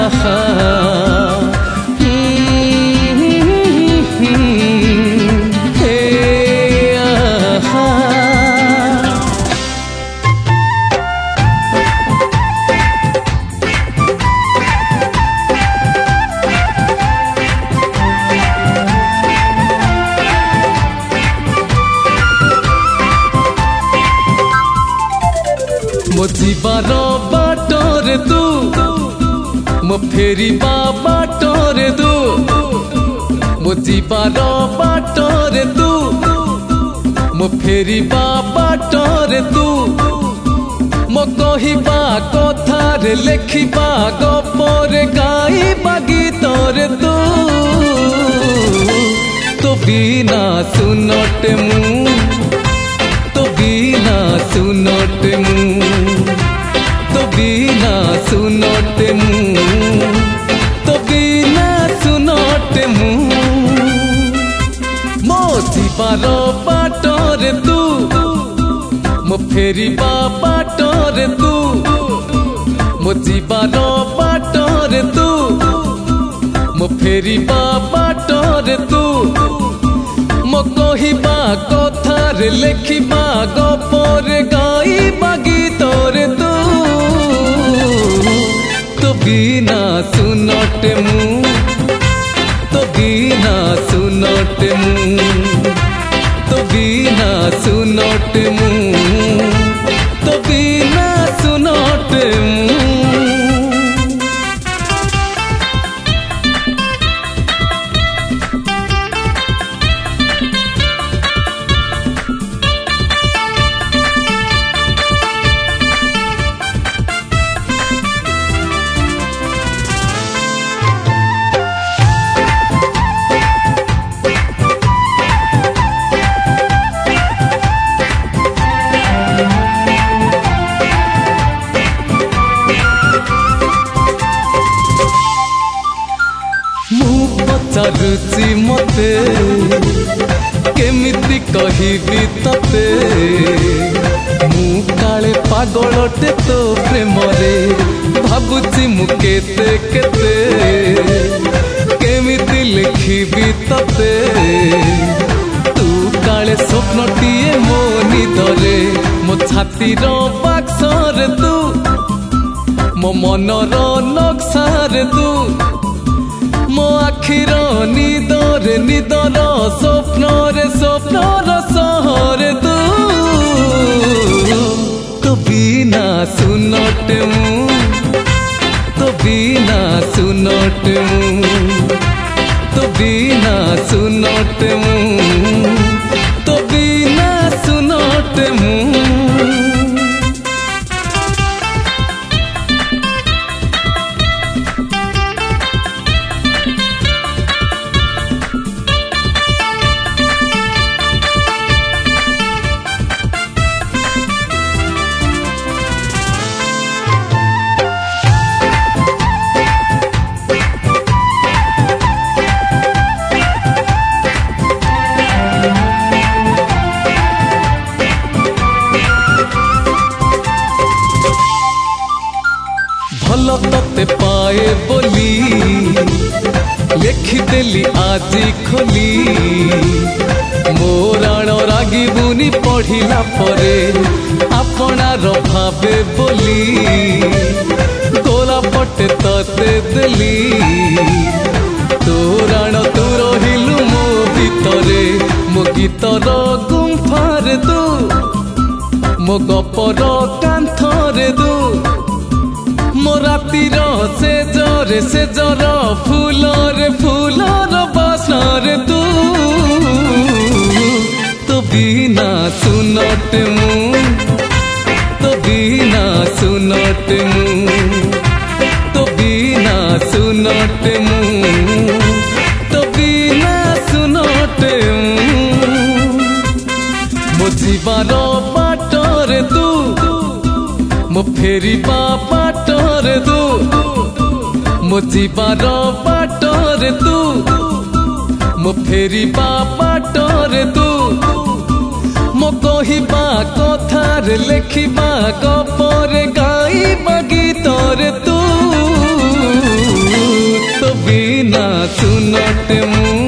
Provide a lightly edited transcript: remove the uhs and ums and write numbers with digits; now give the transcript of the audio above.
आहा मो जीवार बाटरे तू मो फेरिबा बाटरे तू मो जीवार बाटरे तू मो फेरिबा बाटरे तू मो कहिबा कथारे लेखिबा गपरे गाइबा गीतरे तू तो बिना सुनटे मु तो बिना सुनटे मु तो बिना सुनटे मु तो बिना सुनटे मु मो जीवार बाटरे तू मो फेरिबा बाटरे तू मो जीवार बाटरे तू मो फेरिबा बाटरे तू मो कहिबा कथारे लेखिबा गपरे गाइबा गीतरे तू तो बिना सुनटे मु तो बिना सुनटे मु तो बिना सुनटे मु तो बिना सुनटे मु रुचि मते केमिति कहिबी तते मु काले पागलटे तो प्रेम रे भाबुची मु केते केते केमिति लिखिबी तते तू काले स्वप्नटिए मो निदरे मो छातीर बाक्सरे तू मो मनर नक्सारे तू मो आखिर निदरे निदर स्वप्नरे स्वप्नर सहरे तू तो बिना सुनटे मु तो बिना सुनटे मु तो बिना सुनटे मु तो बिना सुनटे मु भल तते पाए बोली लेखिदेली आजी खोली मोराण रागिबुनी पढ़िला परे आपणार भावे बोली गोला पटे तते देली तोराण तू रहिलु मो भितरे मो गीतर गुंफारे तू मो गपर कांथरे तू मो रातिर से जर फूलर बासनारे तू तो बिना सुनटे मु तो बिना सुनटे मु तो बिना सुनटे मु तो बिना सुनटे मु मो जीवार बाटरे तू मो फेरिबा बाटरे तू मो जीवार बाटरे तू मो फेरिबा बाटरे तू मो कहिबा कथारे लेखिबा गपरे गाइबा गीतरे तू सुनट मुँह